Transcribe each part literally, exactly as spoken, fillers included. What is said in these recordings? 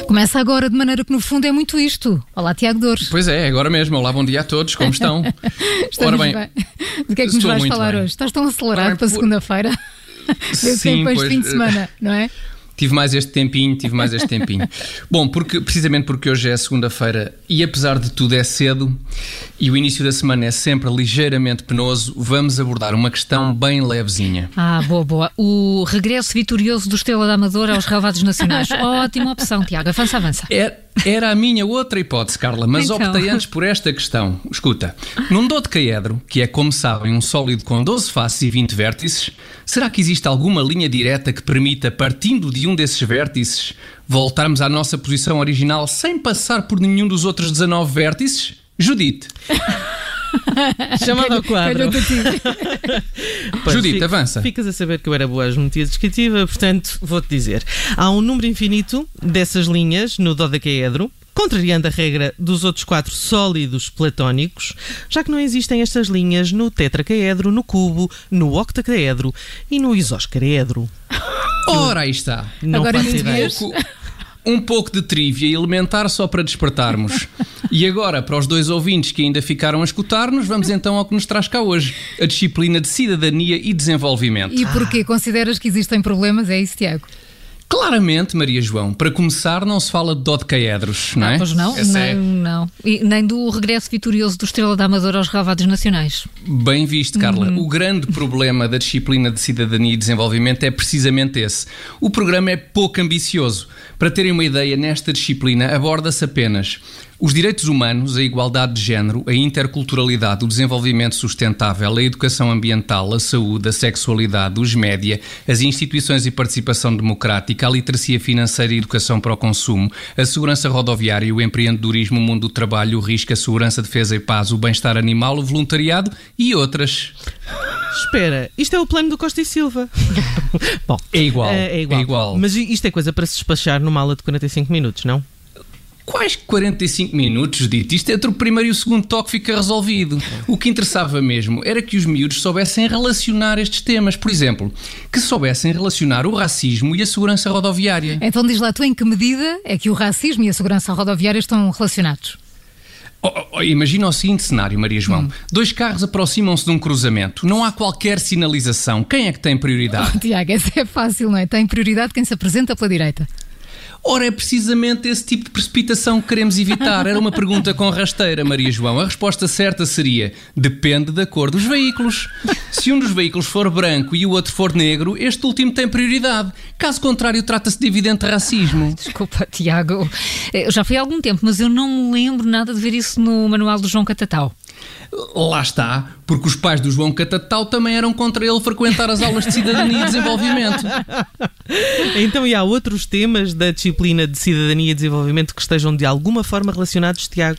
Começa agora, de maneira que no fundo é muito isto. Olá, Tiago Dores. Pois é, agora mesmo. Olá, bom dia a todos, como estão? Ora bem, bem, do que é que nos vais falar bem hoje? Estás tão acelerado bem, para por... segunda-feira? Deve ser depois de fim de semana, não é? Tive mais este tempinho, tive mais este tempinho. Bom, porque, precisamente porque hoje é segunda-feira e apesar de tudo é cedo e o início da semana é sempre ligeiramente penoso, vamos abordar uma questão bem levezinha. Ah, boa, boa. O regresso vitorioso do Estrela da Amadora aos relevados nacionais. Ótima opção, Tiago. Avança, avança. É... Era a minha outra hipótese, Carla, mas então... optei antes por esta questão. Escuta, num dodecaedro, que é, como sabem, um sólido com doze faces e vinte vértices, será que existe alguma linha direta que permita, partindo de um desses vértices, voltarmos à nossa posição original sem passar por nenhum dos outros dezanove vértices? Judite. Chamada ao quadro. Judite, fico, avança. Ficas a saber que eu era boa à geometria descritiva, portanto, vou-te dizer. Há um número infinito dessas linhas no dodecaedro, contrariando a regra dos outros quatro sólidos platónicos, já que não existem estas linhas no tetracaedro, no cubo, no octacaedro e no isoscaedro. Ora, aí está. Não Agora faço ideia. Um pouco de trivia elementar só para despertarmos. E agora, para os dois ouvintes que ainda ficaram a escutar-nos, vamos então ao que nos traz cá hoje, a disciplina de Cidadania e Desenvolvimento. E porquê? Ah. Consideras que existem problemas? É isso, Tiago? Claramente, Maria João, para começar não se fala de dodecaedros, não é? Ah, pois não, Essa não, é... não. E nem do regresso vitorioso do Estrela da Amadora aos relevados nacionais. Bem visto, Carla. Uhum. O grande problema da disciplina de Cidadania e Desenvolvimento é precisamente esse. O programa é pouco ambicioso. Para terem uma ideia, nesta disciplina aborda-se apenas os direitos humanos, a igualdade de género, a interculturalidade, o desenvolvimento sustentável, a educação ambiental, a saúde, a sexualidade, os média, as instituições e participação democrática, a literacia financeira e educação para o consumo, a segurança rodoviária, o empreendedorismo, o mundo do trabalho, o risco, a segurança, defesa e paz, o bem-estar animal, o voluntariado e outras. Espera, isto é o plano do Costa e Silva. Bom, é igual, é, é igual. É igual. Mas isto é coisa para se despachar numa aula de quarenta e cinco minutos, não? Quais quarenta e cinco minutos, dito? Isto entre o primeiro e o segundo toque fica resolvido. O que interessava mesmo era que os miúdos soubessem relacionar estes temas. Por exemplo, que soubessem relacionar o racismo e a segurança rodoviária. Então diz lá, tu em que medida é que o racismo e a segurança rodoviária estão relacionados? Oh, oh, imagina o seguinte cenário, Maria João. Hum. Dois carros aproximam-se de um cruzamento. Não há qualquer sinalização. Quem é que tem prioridade? Oh, Tiago, essa é fácil, não é? Tem prioridade quem se apresenta pela direita. Ora, é precisamente esse tipo de precipitação que queremos evitar. Era uma pergunta com rasteira, Maria João. A resposta certa seria: depende da cor dos veículos. Se um dos veículos for branco e o outro for negro, este último tem prioridade. Caso contrário, trata-se de evidente racismo. Desculpa, Tiago. Eu já fui há algum tempo, mas eu não me lembro nada de ver isso no manual do João Catatal. Lá está, porque os pais do João Catatal também eram contra ele frequentar as aulas de Cidadania e Desenvolvimento. Então, e há outros temas da disciplina de Cidadania e Desenvolvimento que estejam de alguma forma relacionados, Tiago?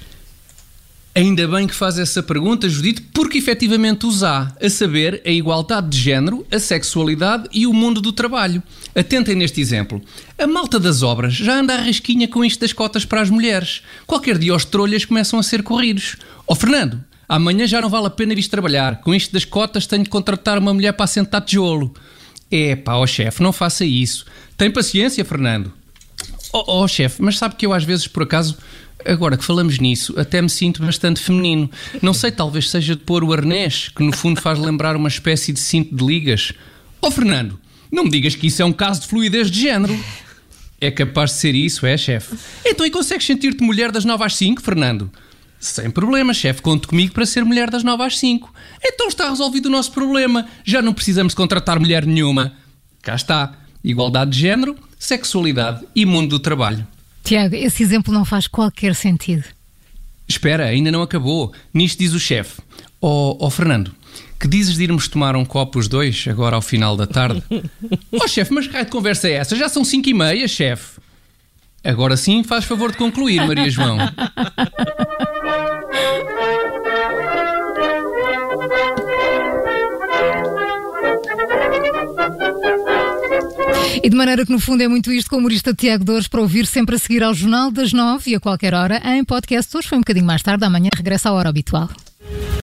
Ainda bem que faz essa pergunta, Judite, porque efetivamente os há, a saber, a igualdade de género, a sexualidade e o mundo do trabalho. Atentem neste exemplo. A malta das obras já anda à rasquinha com isto das cotas para as mulheres. Qualquer dia os trolhas começam a ser corridos. Ó Fernando, amanhã já não vale a pena vir trabalhar. Com isto das cotas tenho de contratar uma mulher para assentar tijolo. É pá, ó chefe, não faça isso. Tem paciência, Fernando. Ó oh, chefe, mas sabe que eu às vezes, por acaso, agora que falamos nisso, até me sinto bastante feminino. Não sei, talvez seja de pôr o arnês, que no fundo faz lembrar uma espécie de cinto de ligas. Ó Fernando, não me digas que isso é um caso de fluidez de género. É capaz de ser isso, é, chefe? Então e consegues sentir-te mulher das nove às cinco, Fernando? Sem problema, chefe, conte comigo para ser mulher das nove às cinco. Então está resolvido o nosso problema. Já não precisamos de contratar mulher nenhuma. Cá está. Igualdade de género, sexualidade e mundo do trabalho. Tiago, esse exemplo não faz qualquer sentido. Espera, ainda não acabou. Nisto diz o chefe. Ó oh, oh, Fernando, que dizes de irmos tomar um copo os dois, agora ao final da tarde? Ó oh, chefe, mas que raio de conversa é essa? Já são cinco e meia, chefe. Agora sim, faz favor de concluir, Maria João. E de maneira que no fundo é muito isto com o humorista Tiago Dores, para ouvir sempre a seguir ao Jornal das Nove e a qualquer hora em podcast. Hoje foi um bocadinho mais tarde, amanhã regressa à hora habitual.